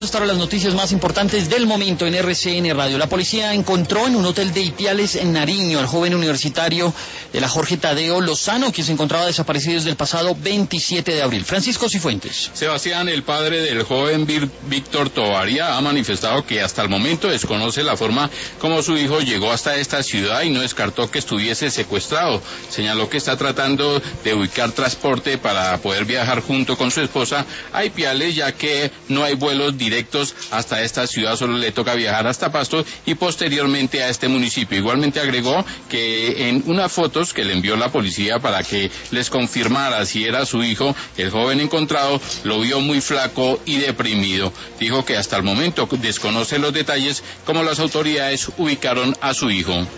Estas son las noticias más importantes del momento en RCN Radio. La policía encontró en un hotel de Ipiales, en Nariño, al joven universitario de la Jorge Tadeo Lozano, que se encontraba desaparecido desde el pasado 27 de abril. Francisco Cifuentes. Sebastián, el padre del joven Víctor Tovaria, ha manifestado que hasta el momento desconoce la forma como su hijo llegó hasta esta ciudad y no descartó que estuviese secuestrado. Señaló que está tratando de ubicar transporte para poder viajar junto con su esposa a Ipiales, ya que no hay vuelos directos hasta esta ciudad, solo le toca viajar hasta Pasto y posteriormente a este municipio. Igualmente agregó que en unas fotos que le envió la policía para que les confirmara si era su hijo, el joven encontrado lo vio muy flaco y deprimido. Dijo que hasta el momento desconoce los detalles cómo las autoridades ubicaron a su hijo.